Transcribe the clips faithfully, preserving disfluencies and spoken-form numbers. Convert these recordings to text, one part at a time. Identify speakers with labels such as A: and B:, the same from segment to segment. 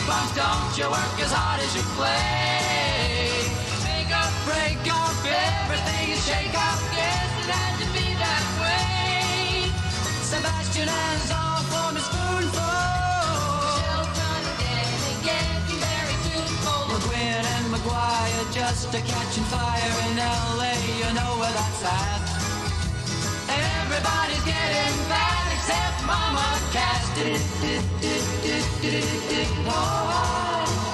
A: Punk, don't you work as hard as you play. Make up, break up, everything is shake up. Yes, it had to be that way. Sebastian hands off on a spoonful. Shelton again and getting very tuneful. McGuinn and McGuire just a catching fire in L A. You know where that's at. Everybody's getting fat except Mama Cass. Oh.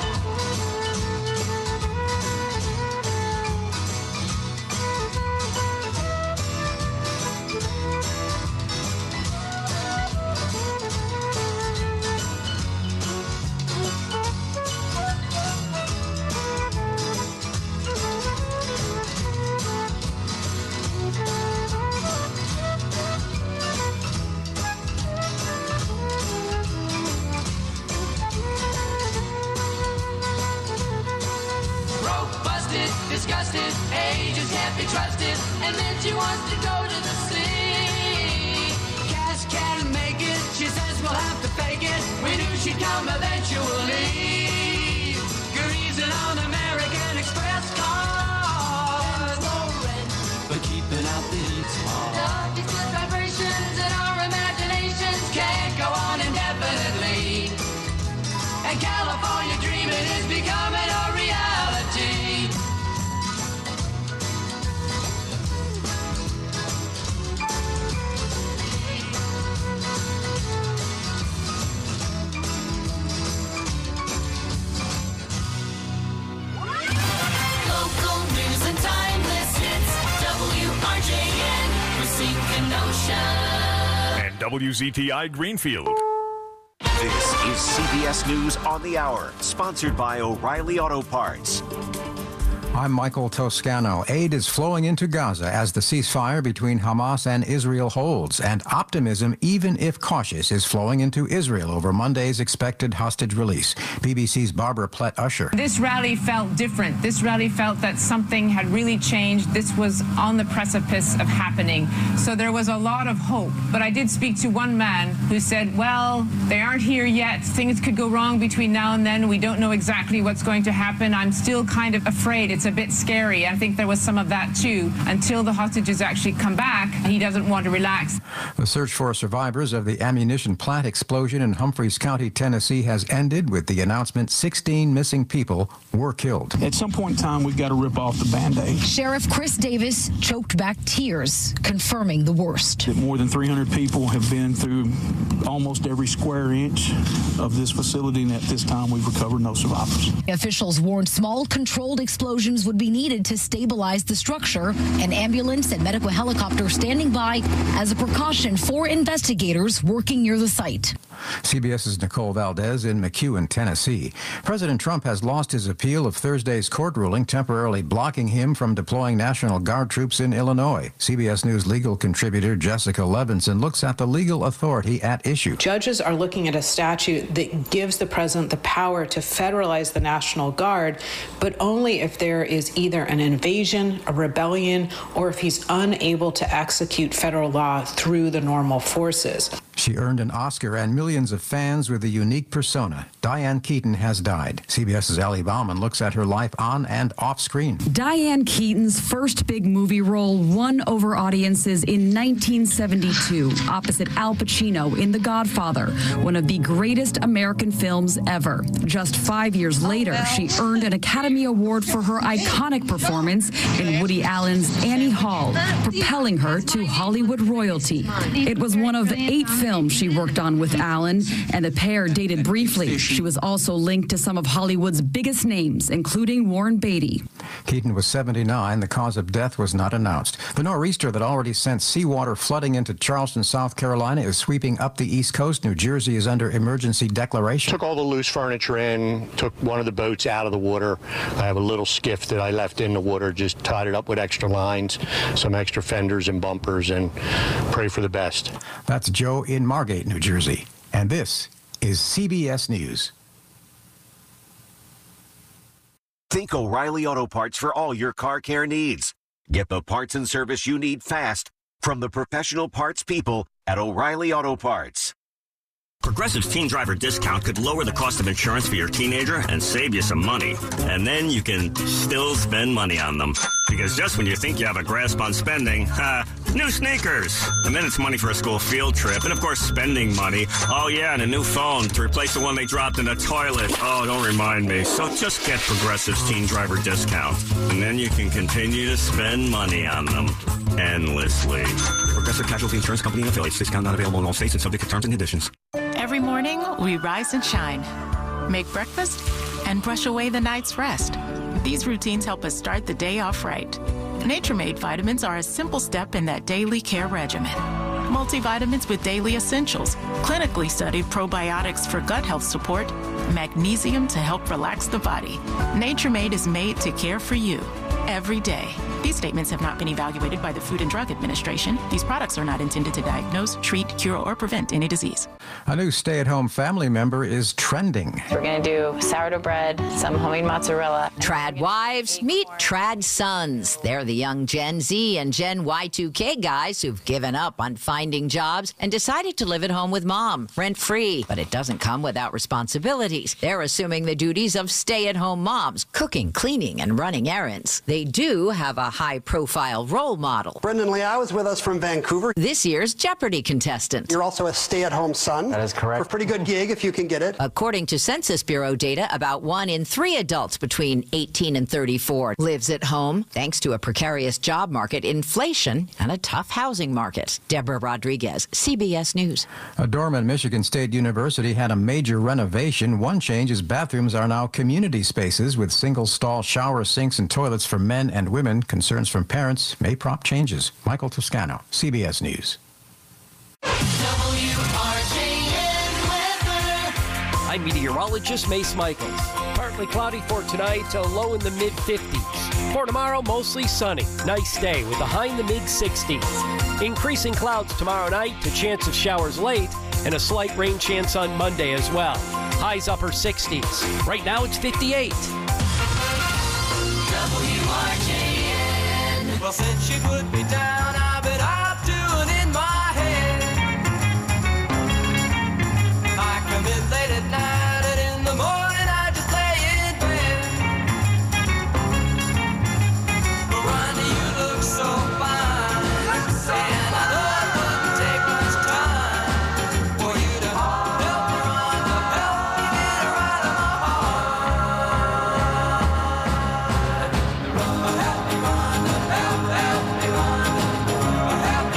A: Disgusted, ages can't be trusted, and then she wants to go to the sea. Cass can't make it, she says we'll have to fake it. We knew she'd come eventually. Greasing on American Express cars. No rent, but keeping out the heat's hard. These good vibrations in our imaginations can't go on indefinitely. And California dreaming is becoming a reality.
B: And W Z T I Greenfield.
C: This is C B S News on the Hour, sponsored by O'Reilly Auto Parts.
D: I'm Michael Toscano. Aid is flowing into Gaza as the ceasefire between Hamas and Israel holds, and optimism, even if cautious, is flowing into Israel over Monday's expected hostage release. B B C's Barbara Plett-Usher.
E: This rally felt different. This rally felt that something had really changed. This was on the precipice of happening. So there was a lot of hope. But I did speak to one man who said, well, they aren't here yet. Things could go wrong between now and then. We don't know exactly what's going to happen. I'm still kind of afraid. It's a bit scary. I think there was some of that too. Until the hostages actually come back, he doesn't want to relax.
D: The search for survivors of the ammunition plant explosion in Humphreys County, Tennessee has ended with the announcement sixteen missing people were killed.
F: At some point in time, we've got to rip off the Band-Aid.
G: Sheriff Chris Davis choked back tears, confirming the worst.
F: That more than three hundred people have been through almost every square inch of this facility, and at this time, we've recovered no survivors.
G: Officials warned small controlled explosions would be needed to stabilize the structure. An ambulance and medical helicopter standing by as a precaution for investigators working near the site.
D: CBS's Nicole Valdez in McEwen, Tennessee. President Trump has lost his appeal of Thursday's court ruling, temporarily blocking him from deploying National Guard troops in Illinois. C B S News legal contributor Jessica Levinson looks at the legal authority at issue.
H: Judges are looking at a statute that gives the president the power to federalize the National Guard, but only if there is either an invasion, a rebellion, or if he's unable to execute federal law through the normal forces.
D: She earned an Oscar and millions of fans with a unique persona. Diane Keaton has died. CBS's Ellie Bauman looks at her life on and off screen.
I: Diane Keaton's first big movie role won over audiences in nineteen seventy-two, opposite Al Pacino in The Godfather, one of the greatest American films ever. Just five years later, she earned an Academy Award for her iconic performance in Woody Allen's Annie Hall, propelling her to Hollywood royalty. It was one of eight films she worked on with Allen, and the pair dated briefly. She was also linked to some of Hollywood's biggest names, including Warren Beatty.
D: Keaton was seventy-nine. The cause of death was not announced. The nor'easter that already sent seawater flooding into Charleston, South Carolina, is sweeping up the East Coast. New Jersey is under emergency declaration.
J: Took all the loose furniture in, took one of the boats out of the water. I have a little skiff that I left in the water, just tied it up with extra lines, some extra fenders and bumpers, and pray for the best.
D: That's Joe in Margate, New Jersey. And this is C B S News.
C: Think O'Reilly Auto Parts for all your car care needs. Get the parts and service you need fast from the professional parts people at O'Reilly Auto Parts.
K: Progressive's Teen Driver discount could lower the cost of insurance for your teenager and save you some money. And then you can still spend money on them. Because just when you think you have a grasp on spending, uh, new sneakers. And then it's money for a school field trip. And of course, spending money. Oh yeah, and a new phone to replace the one they dropped in the toilet. Oh, don't remind me. So just get Progressive's Teen Driver discount. And then you can continue to spend money on them endlessly. Progressive Casualty Insurance Company and affiliates. Discount not available in all states and subject to terms and conditions.
L: Every morning, we rise and shine, make breakfast, and brush away the night's rest. These routines help us start the day off right. Nature-Made vitamins are a simple step in that daily care regimen. Multivitamins with daily essentials, clinically studied probiotics for gut health support, magnesium to help relax the body. Nature-Made is made to care for you every day. These statements have not been evaluated by the Food and Drug Administration. These products are not intended to diagnose, treat, cure, or prevent any disease.
D: A new stay-at-home family member is trending.
M: We're going to do sourdough bread, some homemade mozzarella.
N: Trad wives meet trad sons. They're the young Gen Z and Gen Y two K guys who've given up on finding jobs and decided to live at home with mom, rent-free. But it doesn't come without responsibilities. They're assuming the duties of stay-at-home moms, cooking, cleaning, and running errands. They do have a high-profile role model.
O: Brendan Liao is with us from Vancouver.
N: This year's Jeopardy contestant.
O: You're also a stay-at-home son.
P: That is correct.
O: For a pretty good gig if you can get it.
N: According to Census Bureau data, about one in three adults between eighteen and thirty-four lives at home, thanks to a precarious job market, inflation, and a tough housing market. Deborah Rodriguez, C B S News.
D: A dorm at Michigan State University had a major renovation. One change is bathrooms are now community spaces with single-stall shower sinks and toilets for men and women. Concerns from parents may prompt changes. Michael Toscano, C B S News.
Q: I'm meteorologist Mace Michaels. Partly cloudy for tonight, a low in the mid fifties. For tomorrow, mostly sunny. Nice day with a high in the mid sixties. Increasing clouds tomorrow night, a chance of showers late, and a slight rain chance on Monday as well. Highs upper sixties. Right now it's fifty-eight.
A: W R J N. Well, since you put me down, I bet I'm doing in my head. I come in late at night, and in the morning I just lay in bed. But Ronnie, you look so fine, and I know it wouldn't take much time for you to help me, Rhonda, help me get her out of my heart. Help me, Rhonda, help, help me, Rhonda, help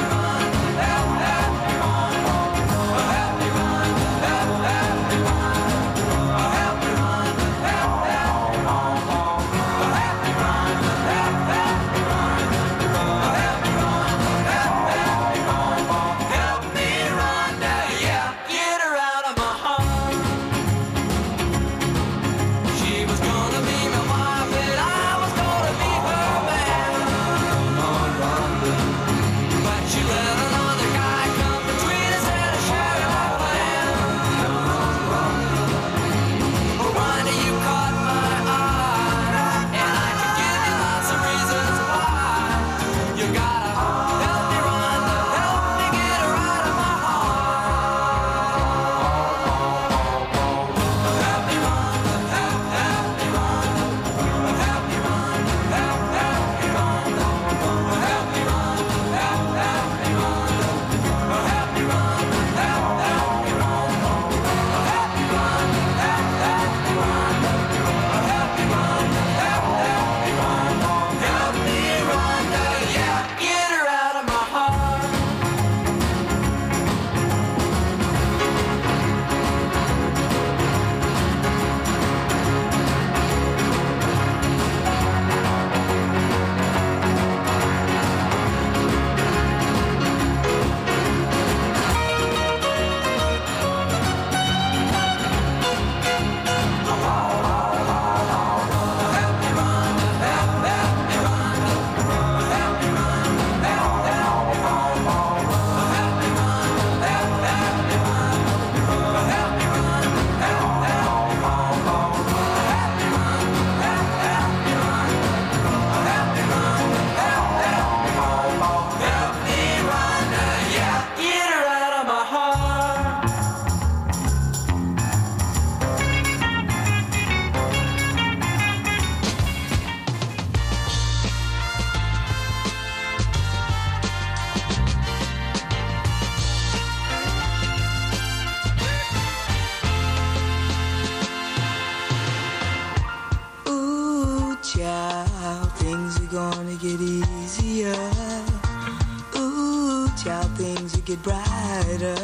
P: get brighter.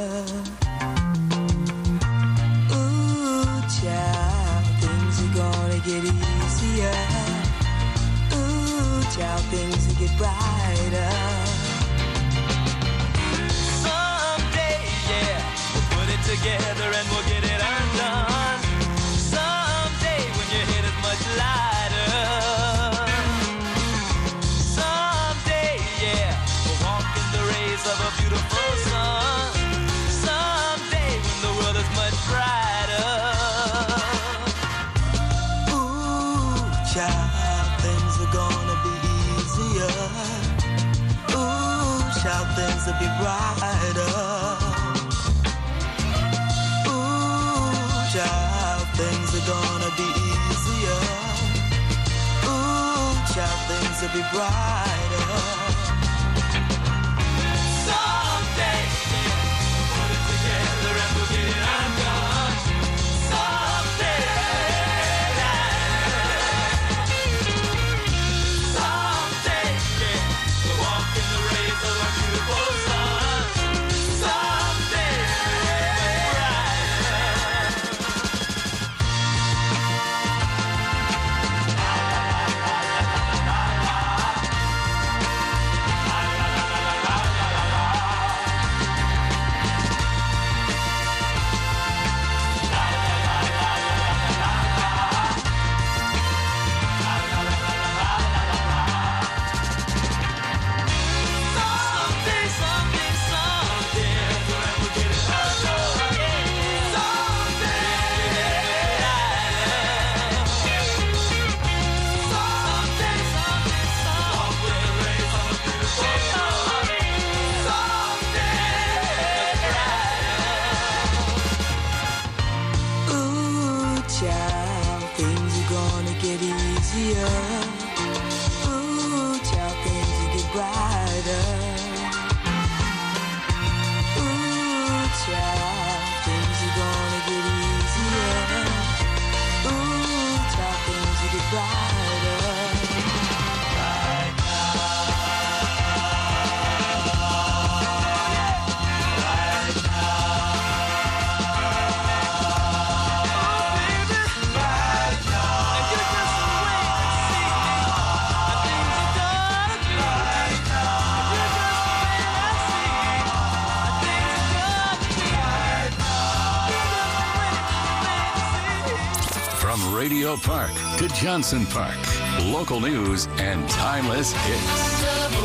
P: Ooh, child, things are gonna get easier. Ooh, child, things will get brighter. Someday, yeah, we'll put it together and we'll get it undone. Someday when your head is much lighter. Someday, yeah, we'll walk in the rays of a beautiful sun. Someday when the world is much brighter. Ooh, child, things are gonna be easier. Ooh, child, things will be brighter. Ooh, child, things are gonna be easier. Ooh, child, things will be brighter. Someday, we'll put it together and we'll get it undone. Someday, someday, yeah, we'll walk in the rays of a beautiful sun. Someday, someday, someday, someday, we'll get it undone. Someday, someday, someday, rays on a beautiful sun. Someday, ooh, child, things are gonna get easier. Ooh, child, things will get brighter. Ooh, child, things are gonna get easier. Ooh, child, things will get brighter. Right
R: From Radio Park to Johnson Park, local news and timeless hits.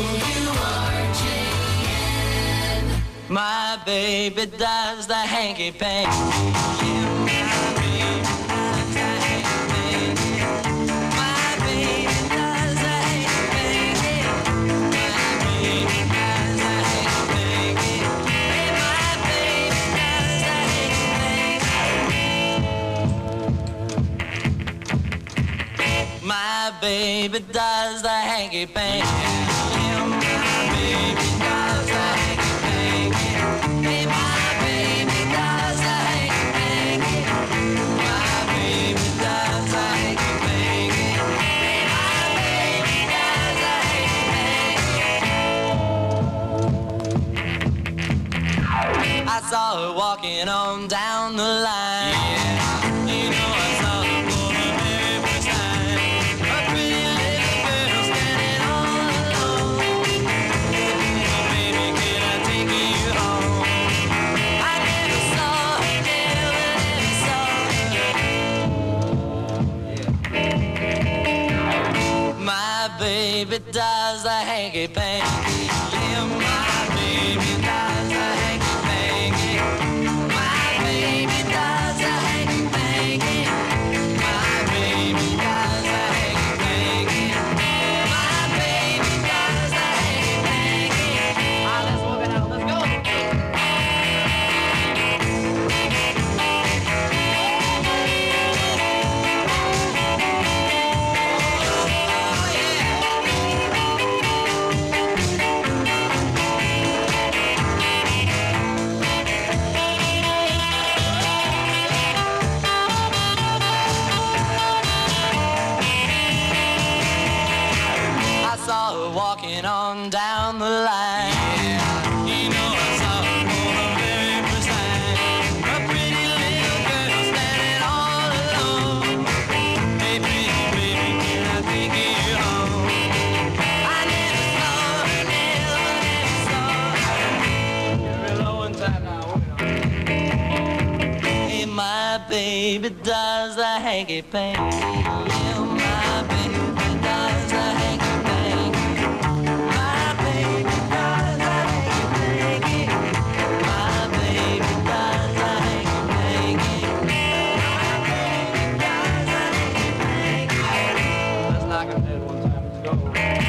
P: My baby does the hanky panky. My baby does the hanky panky. Yeah, my baby does the hanky panky. Hey, my baby does the hanky panky. My baby does the hanky panky. Hey, my baby does the hanky panky. I saw her walking on down the line. Yeah, you know I saw her for the very first time. A pretty little girl standing all alone. Baby, can I take you home? I never saw her, never, never saw her. My baby does the hanky panky. Yeah, my baby does the hanky panky. My baby does the hanky panky. My baby does the hanky panky. My baby does the hanky panky. Ah, let's walk it out. Let's go. I saw her walking on down the line. Yeah, you know I saw her hanky-panky. Yeah, my baby does the hanky-panky. My baby does the hanky-panky. My baby does the hanky-panky. My baby does the hanky-panky. Just like I did one time ago.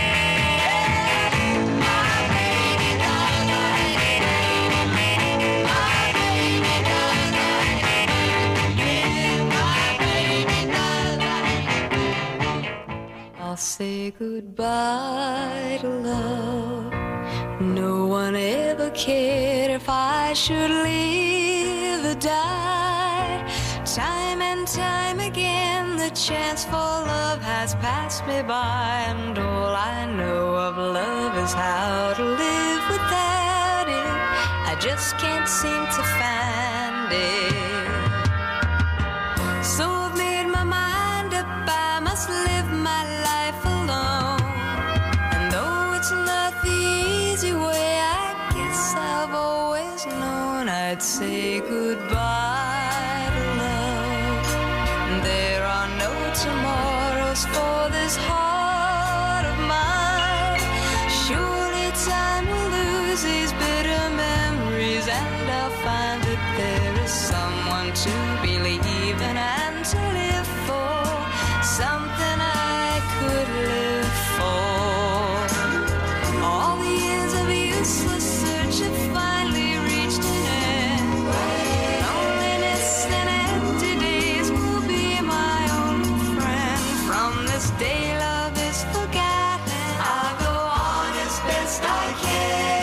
S: I'll say goodbye to love. No one ever cared if I should live or die. Time and time again, the chance for love has passed me by, and all I know of love is how to live without it. I just can't seem to find it. So I've made my mind up, I must live my life alone. And though it's not the easy way, I guess I've always known I'd say goodbye to love. There are no tomorrows for this heart of mine. Surely time will lose these bitter memories, and I'll find that there is someone to believe in and to live for, something I could live for. All the years of useless search have finally reached an end. Loneliness and empty days will be my only friend. From this day love is forgotten, I'll go on as best I can.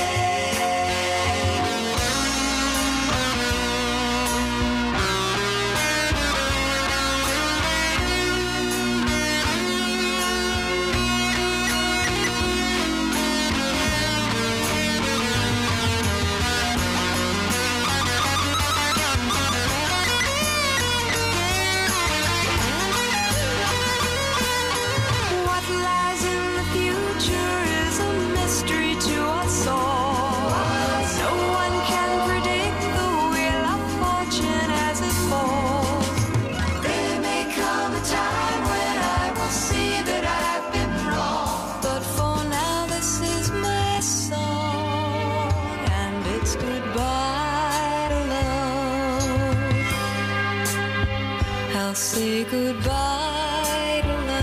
S: What lies in the future is a mystery to us all. No one can predict the wheel of fortune as it falls. There may come a time when I will see that I've been wrong, but for now this is my song, and it's goodbye to love. I'll say goodbye to love.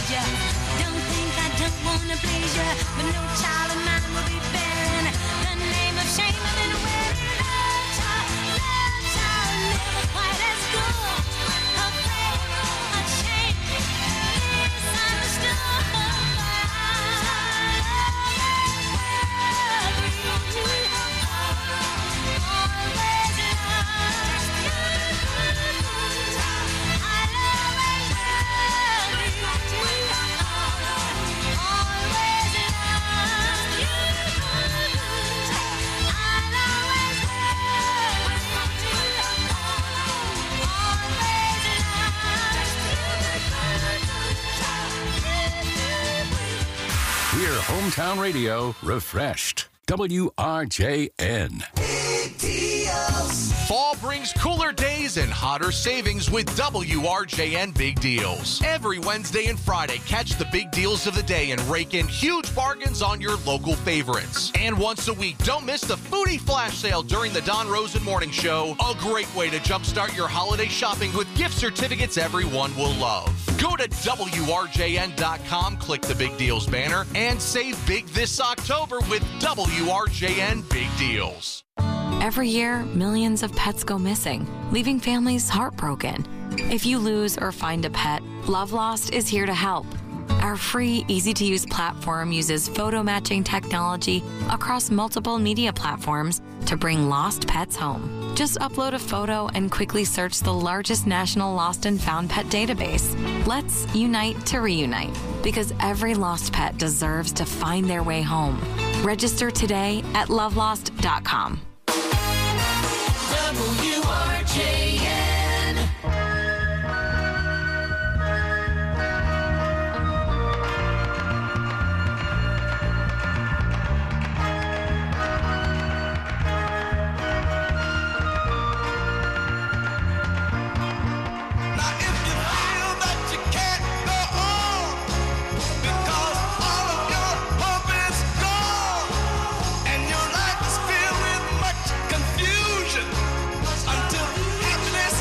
A: need ya. Don't think I don't wanna please ya, but no child of mine will be bearing the name of shame. I've been wearing love child, love child, never quite as good. Afraid, ashamed, misunderstood.
R: Hear Hometown Radio refreshed. W R J N.
T: Fall brings cooler days and hotter savings with W R J N Big Deals. Every Wednesday and Friday, catch the big deals of the day and rake in huge bargains on your local favorites. And once a week, don't miss the Foodie Flash Sale during the Don Rosen Morning Show. A great way to jumpstart your holiday shopping with gift certificates everyone will love. Go to W R J N dot com, click the Big Deals banner, and save big this October with W R J N Big Deals.
U: Every year, millions of pets go missing, leaving families heartbroken. If you lose or find a pet, Love Lost is here to help. Our free, easy-to-use platform uses photo matching technology across multiple media platforms to bring lost pets home. Just upload a photo and quickly search the largest national lost and found pet database. Let's unite to reunite, because every lost pet deserves to find their way home. Register today at love lost dot com.
A: W R J N.
V: Until happiness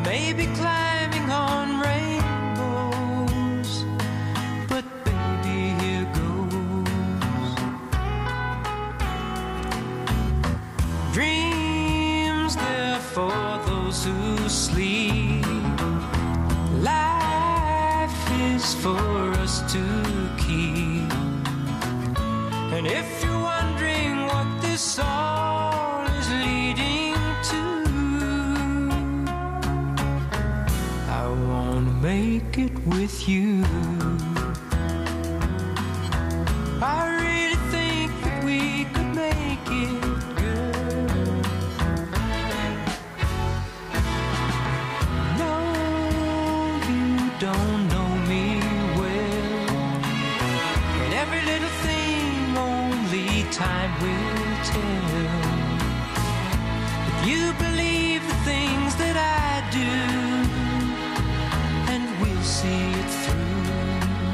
A: maybe climbing on rainbows, but baby, here goes. Dreams, they're for those who sleep. Life is for us to keep. And if you're wondering what this all is leading to, I wanna make it with you. I really think that we could make it, girl. No, you don't know me well, and every little thing only time will tell. If you believe the things that I do, and we'll see it through.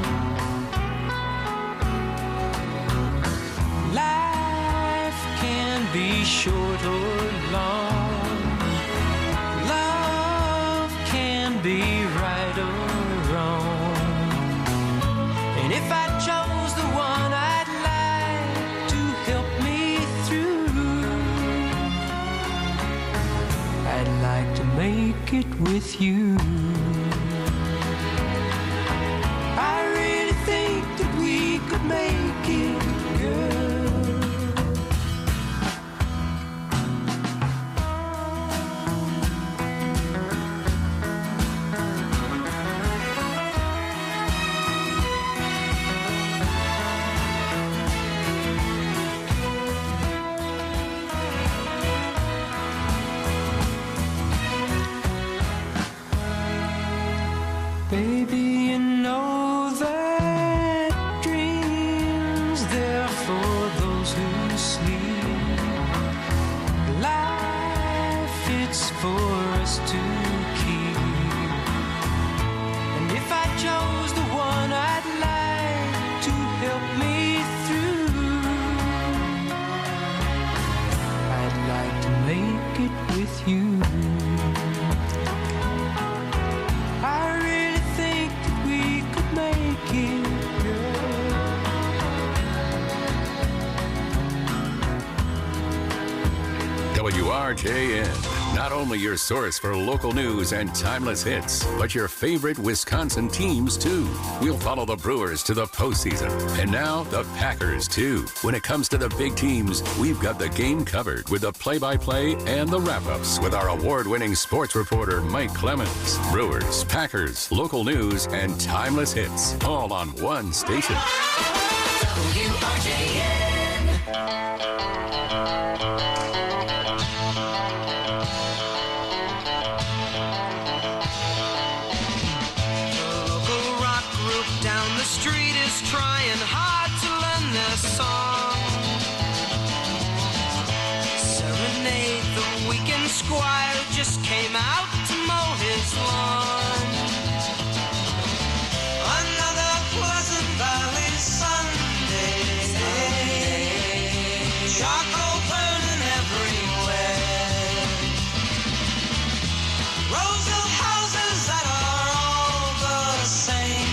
A: Life can be short or long. Love can be right or wrong. And if I chose the one I'd like to help me through, I'd like to make it with you. I really think that we could make it, girl. Baby, you know that dreams, they're for those who sleep. Life, it's for us to keep. And if I chose the one I'd like to help me through, I'd like to make it with you. I really think that we could make it,
R: W R J N, not only your source for local news and timeless hits, but your favorite Wisconsin teams, too. We'll follow the Brewers to the postseason, and now the Packers, too. When it comes to the big teams, we've got the game covered with the play-by-play and the wrap-ups with our award-winning sports reporter, Mike Clemens. Brewers, Packers, local news, and timeless hits, all on one station.
A: W R J N.
B: Down the street is trying hard to learn their song. Serenade the weekend squire who just came out to mow his lawn. Another Pleasant Valley Sunday. Charcoal burning everywhere. Rows of houses that are all the same.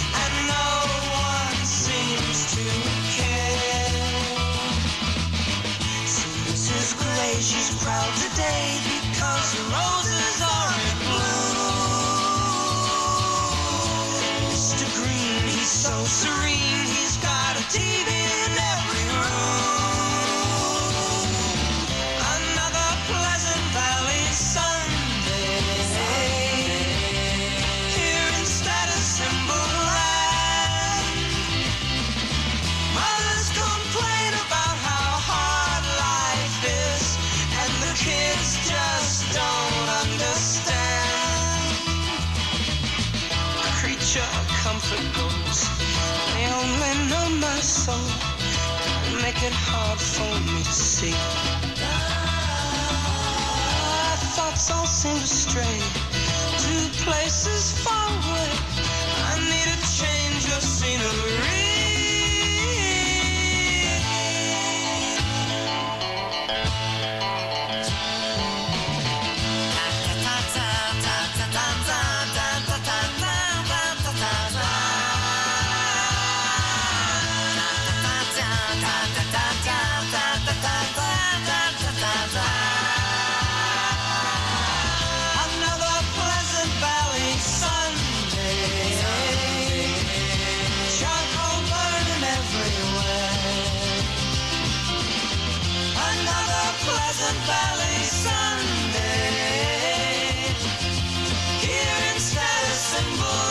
B: She's proud today because the roses are in bloom. Mister Green, he's so serene, he's got a T V in every room. Another Pleasant Valley Sunday. Here in Status Symbol Land, mothers complain about how hard life is. The kids just don't understand. Creature of comfort goes, they only know my soul, make it hard for me to see. My thoughts all seem to stray to places far away. I need a change of scenery. Ta ta ta ta Another Pleasant Valley Sunday. Charcoal burning everywhere. Another Pleasant Valley Sunday. Here in Status Symbol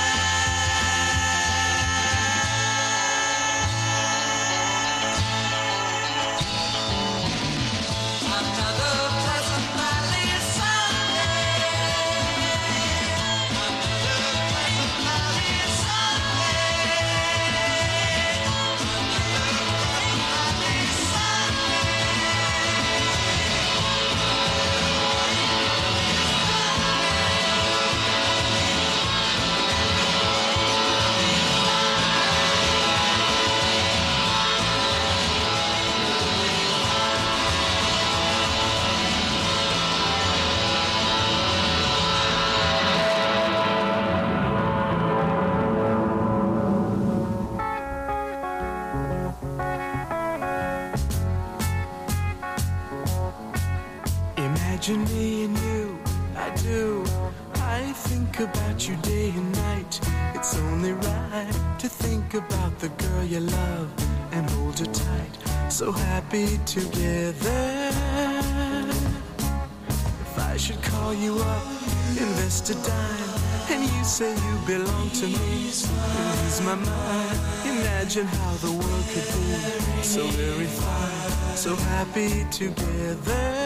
E: Imagine me and you, I do. I think about you day and night. It's only right to think about the girl you love and hold her tight. So happy together. If I should call you up, invest a dime, and you say you belong to me, lose my mind. Imagine how the world could be so very fine, so happy together.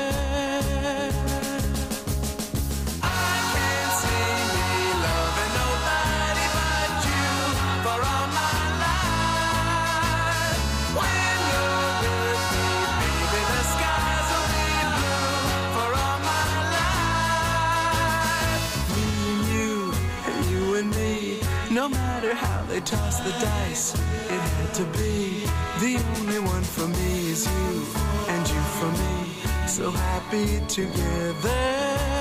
E: No matter how they toss the dice, it had to be. The only one for me is you, and you for me, so happy together.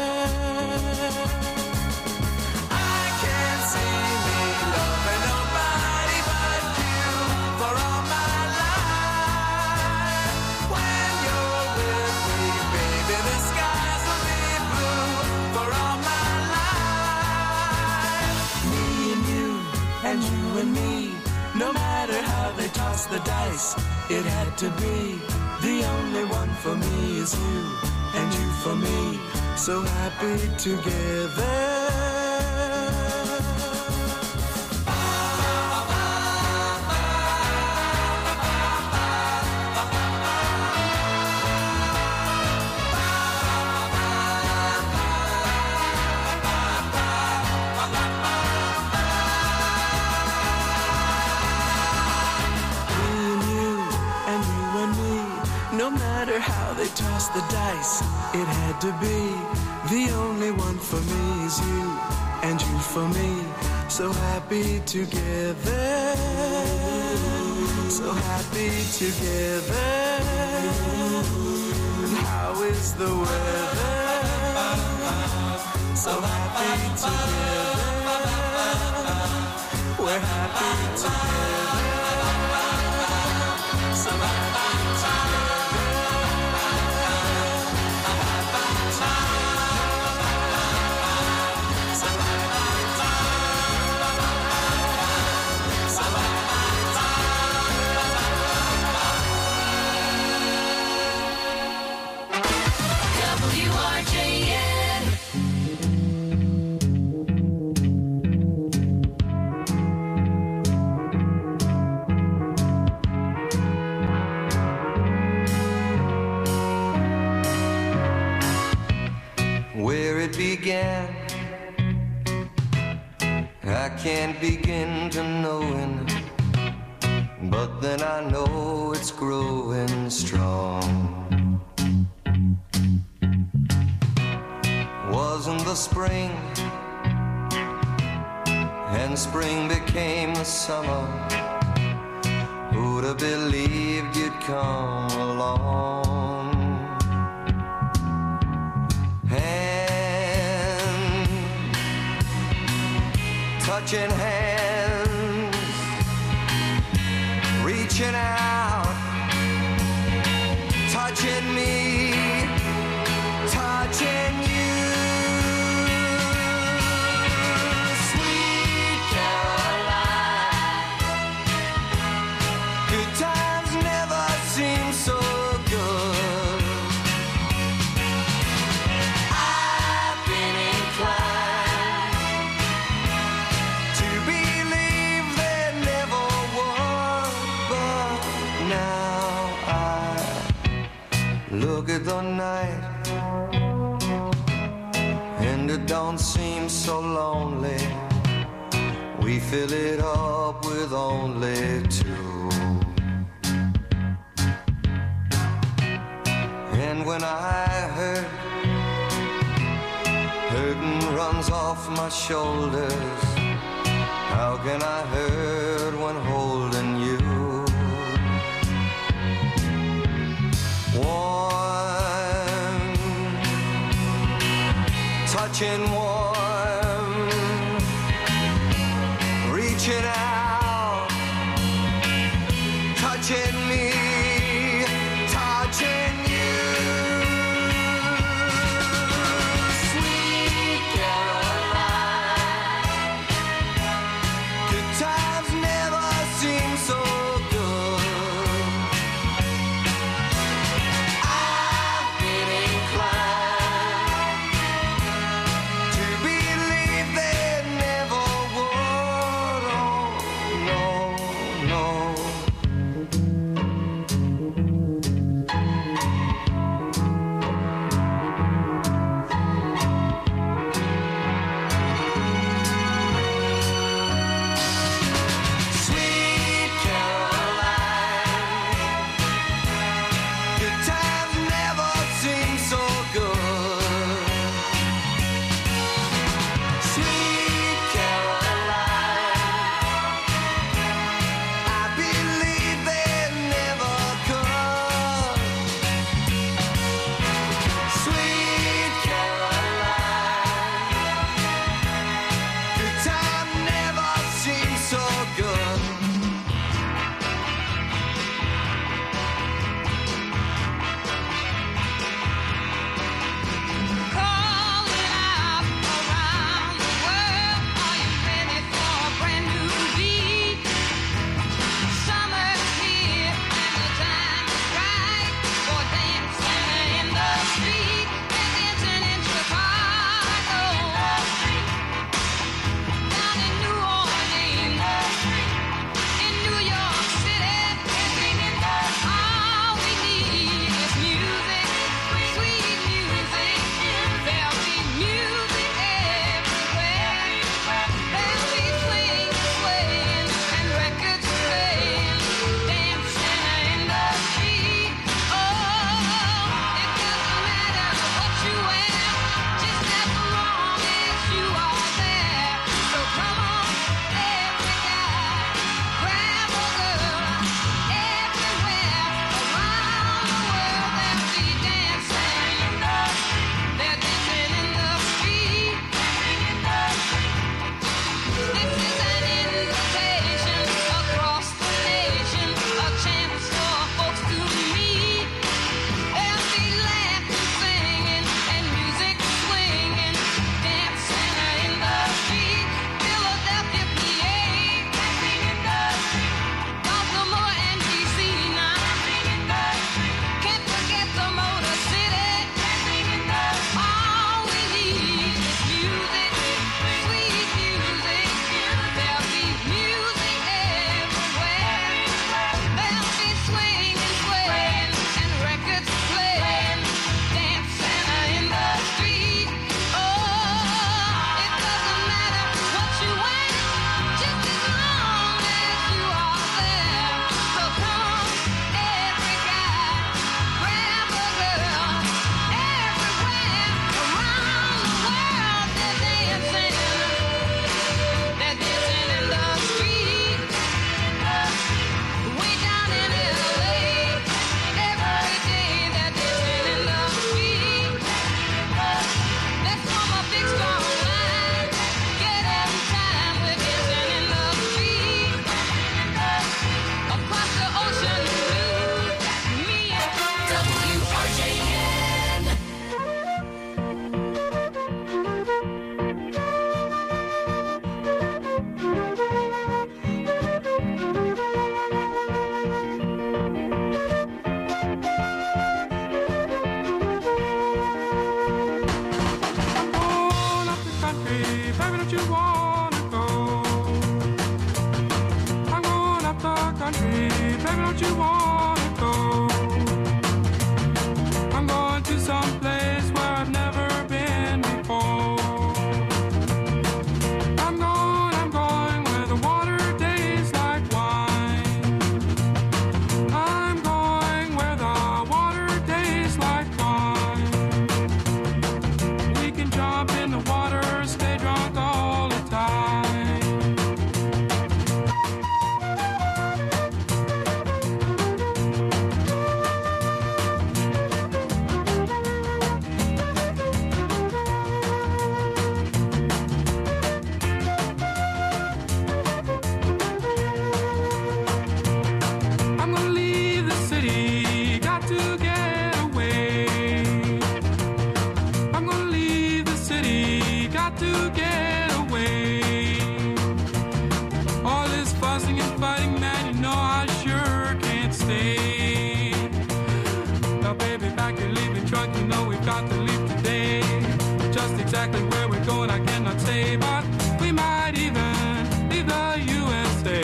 E: I can't see me loving nobody but you for all my life. When you're with me, baby, the skies will be blue for all my life. Me and you, and you and me, no matter how they toss the dice, it had to be. The only one for me is you, and you for me, so happy together. No matter how they toss the dice, it had to be. The only one for me is you, and you for me, so happy together. So happy together. And how is the weather? So happy together. We're happy together. So happy together.
V: Began, I can't begin to knowing, but then I know it's growing strong. Wasn't the spring, and spring became the summer. Who'd have believed you'd come along? Touching hands, reaching out touching me, touching you. Sweet Caroline, good times never seem so good. I've been inclined to believe there never was, but now I look at the night and it don't seem so lonely. We fill it up with only two. And when I hurt, hurting runs off my shoulders. How can I hurt when holding you? Warm, touching warm, reaching out, touching me, touching you. Sweet Caroline, good times never seem so good. I've been inclined to believe there never would. Oh, no, no.
E: Baby, don't you wanna go? I'm going to some place where I've never been before. I'm going, I'm going where the water tastes like wine. I'm going where the water tastes like wine. We can jump in the water, stay drunk all the time. I'm gonna leave the city, got to get away. I'm gonna leave the city, got to get away. All this fussing and fighting, man, you know I sure can't stay. Now, baby, back and leave the trunk, you know we've got to leave today. Just exactly where we're going, I cannot say, but we might even leave the U S A.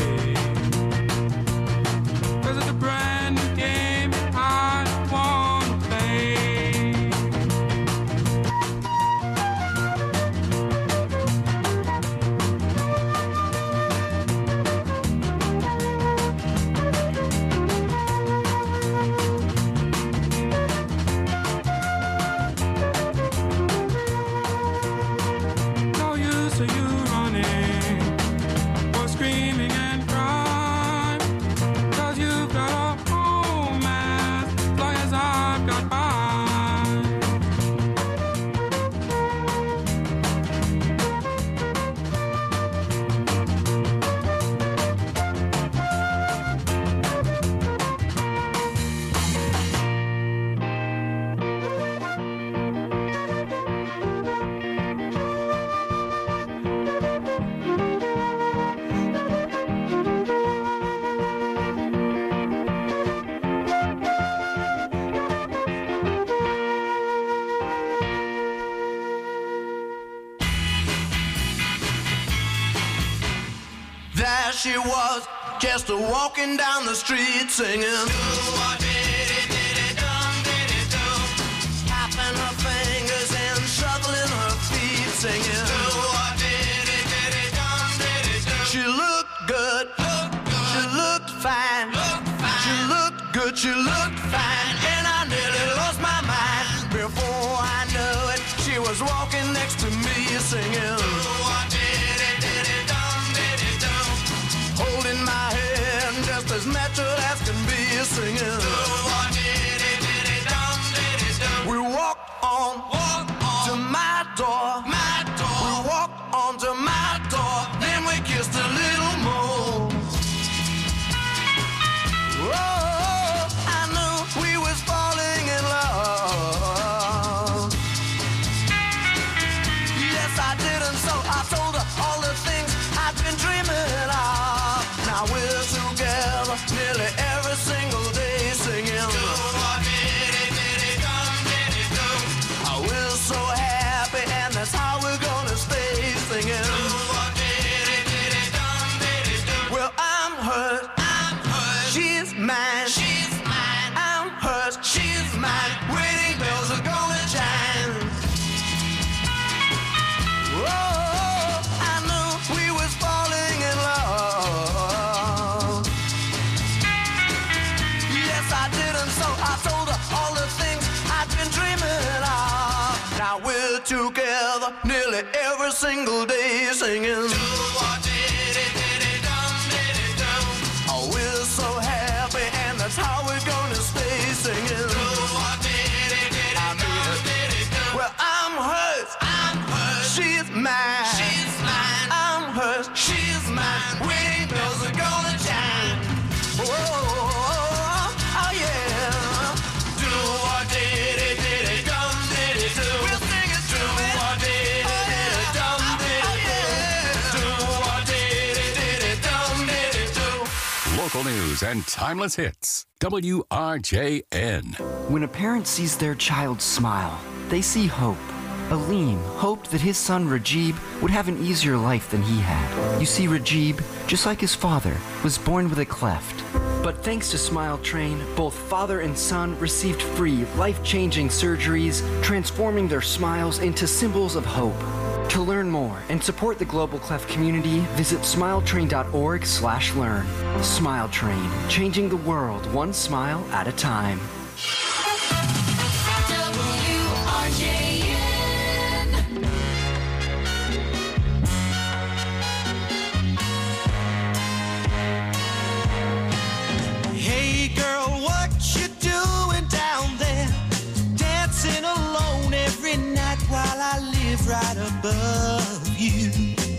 E: Cause it's a brand new game I wanna play. No use of you running or screaming and crying. Cause you've got a home as long as I've got mine.
V: There she was, just a walking down the street singing. Tapping her fingers and shuffling her feet singing. She looked good, she looked fine, she looked good, she looked fine, and I nearly lost my mind. Before I knew it, she was walking next to me singing. Holding my hand just as natural as can be singing. We walked on, to my door. We walked on to my door. Then we kissed a little more. Oh, I knew we was falling in love. Yes, I did, and so I told her all the things I've been dreaming of. Now we're together nearly every single day singing. Oh, we're so happy, and that's how we're gonna stay singing. Well, I'm hers, she's mine. I'm hers, she's mine. Wedding bells are gonna chime. Oh, I knew we was falling in love. Yes, I did, and so I told her all the things I've been dreaming of. Now we're together nearly every single day singing. Oh, we're so happy, and that's how we're gonna stay singing. I mean it. Well, I'm hers, she's mine. I'm hers, she's mine. Wedding bells are gonna chime. Oh, oh yeah. Do what did it, did it, dum did it do. We'll sing it do what did it, did it, dum did it do. Do what did it, did it, dum did it do.
R: Local news and timeless hits. W R J N.
F: When a parent sees their child smile, they see hope. Aleem hoped that his son Rajib would have an easier life than he had. You see, Rajib, just like his father, was born with a cleft. But thanks to Smile Train, both father and son received free, life-changing surgeries, transforming their smiles into symbols of hope. To learn more and support the Global Cleft community, visit smiletrain.org slash learn. Smile Train, changing the world one smile at a time.
A: W R J N.
B: Hey girl, what you doing down there? Dancing alone every night while I live right above you.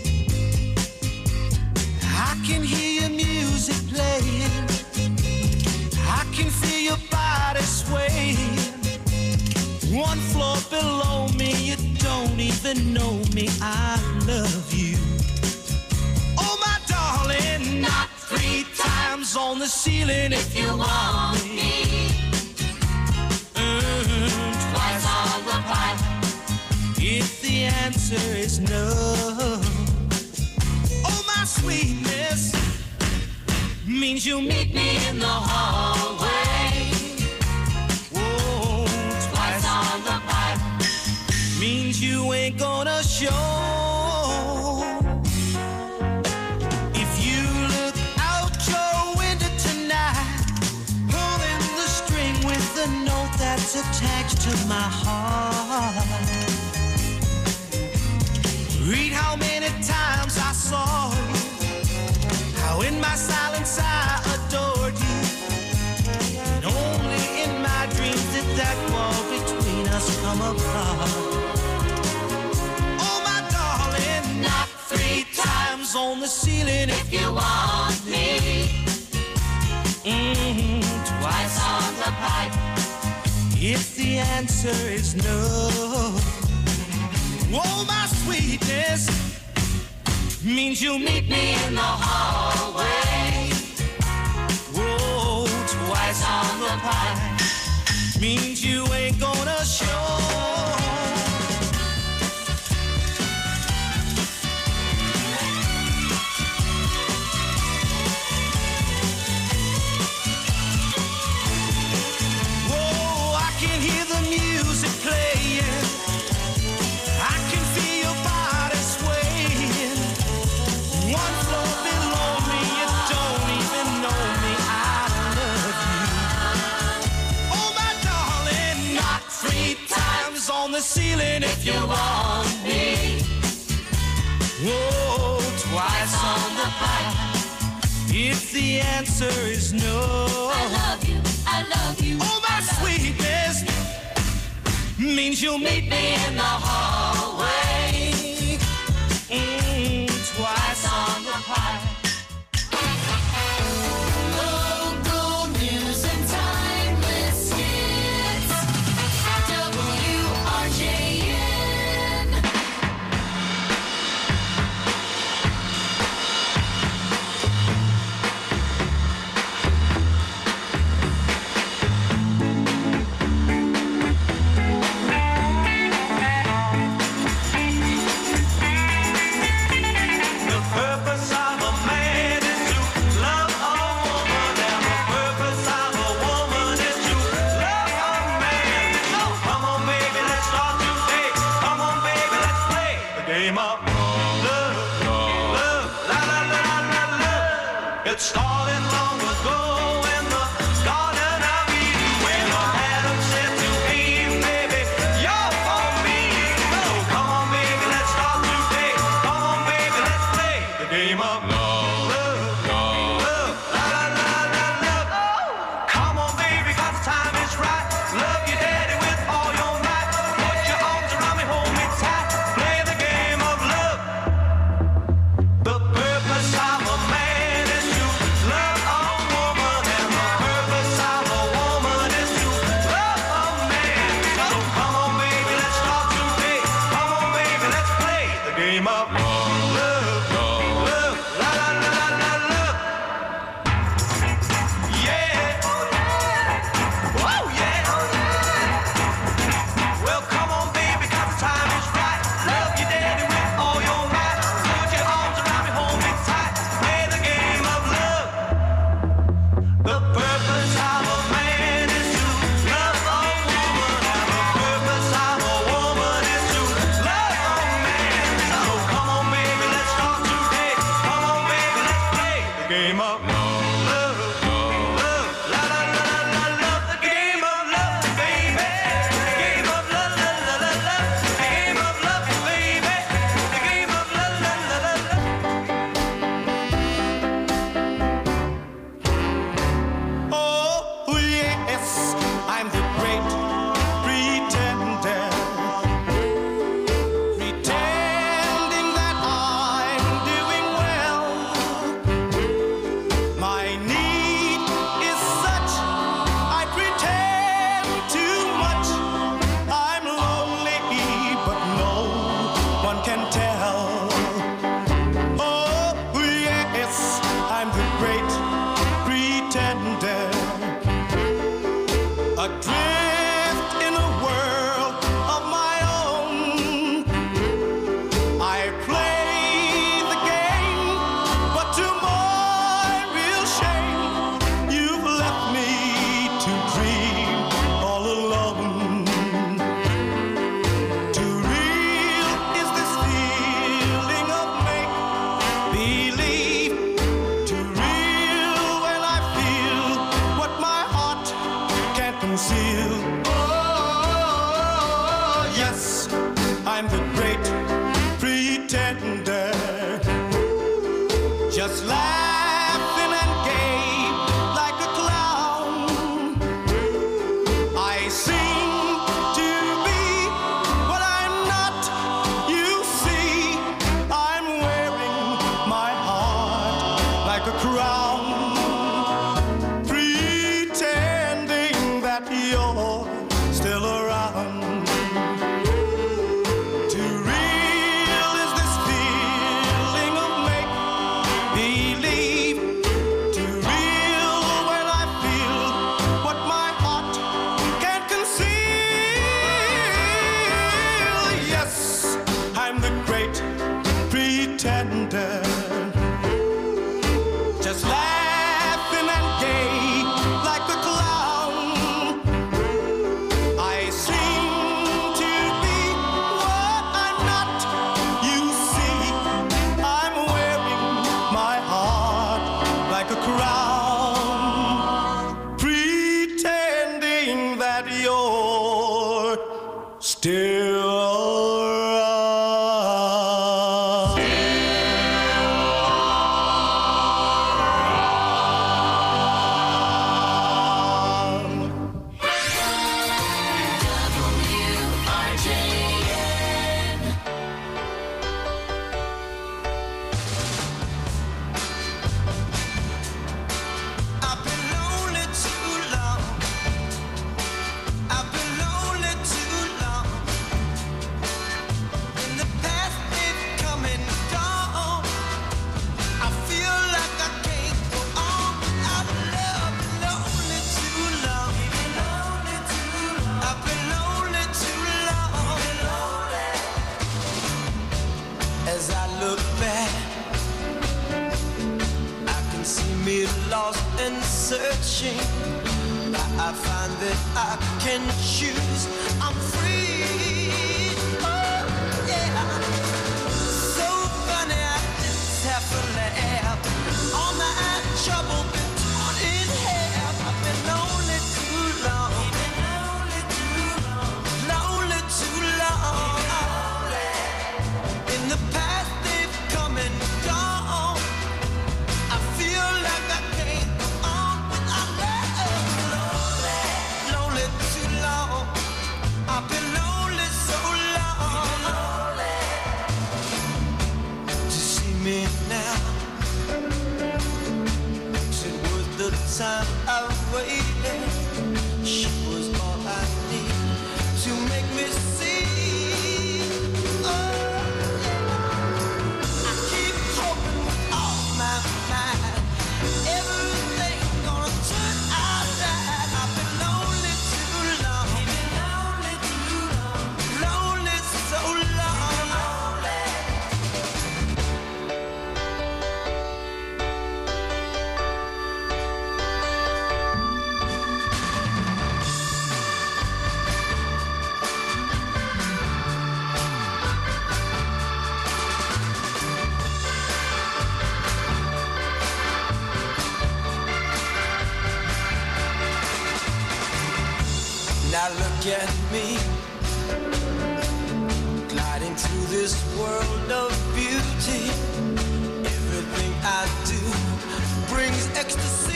B: I can hear your music playing. I can feel your body swaying. One floor below me, you don't even know me. I love you. Oh my darling, knock three times on the ceiling if you want me. Mm, twice on the pipe if the answer is no. Oh my sweetness means you meet me in the hallway. Whoa, twice on the pipe means you ain't gonna show. If you look out your window tonight, pulling the string with the note that's attached to my heart. Read how many times I saw you, how in my silence I adored you. And only in my dreams did that wall between us come apart. Oh my darling, knock three times on the ceiling if you want me. Mm-hmm, twice on the pipe if the answer is no. Oh my sweetness means you'll meet me in the hallway. Whoa, twice on the pipe means you ain't gonna show. Whoa, I can hear the music playing. I can feel your body swaying. One floor below me, you don't even know me. I love you. Oh my darling, knock three times on the ceiling if you want me. Whoa, twice on the pipe if the answer is no. I love you, I love you. Oh my sweetness means you'll meet me in the hallway. Mm, twice on the pipe.
A: Local news and timeless hits. W R J N.
B: adrift in a world of my own. I play the game, but to my real shame, you've left me to dream all alone. Too real is this feeling of make-believe. Too real when I feel what my heart can't conceal. Oh, yes, I'm the great pretender, just laughing and gay like a clown. I seem to be what I'm not. You see, I'm wearing my heart like a crown, pretending that you're still around. Too real is this feeling of make-believe. Too real when I feel what my heart can't conceal. Yes, I'm the great pretender, just laughing and gay like a clown. I seem to be what I'm not. You see, I'm wearing my heart like a crown, pretending that you're still around. I've been lonely too long. I've been lonely too long. In the past they've come and gone. I feel like I can't go on without love. Lonely too long. I've been lonely too long. As I look back, I can see me lost and searching. Now I find that I can choose. I'm free. Oh, yeah. So funny, I just have to laugh. All my trouble been torn in half. I've been lonely too long. Lonely too long. In the past they've come and gone. I feel like I can't go on without love. Lonely too long. I've been lonely so long. To see me now, it was the time I waited. She was all I need to make me see. Oh, I keep hoping with all my mind everything's gonna turn out right. I've been lonely too long. Lonely so long. Now look at me, gliding through this world of beauty. Everything I do brings ecstasy.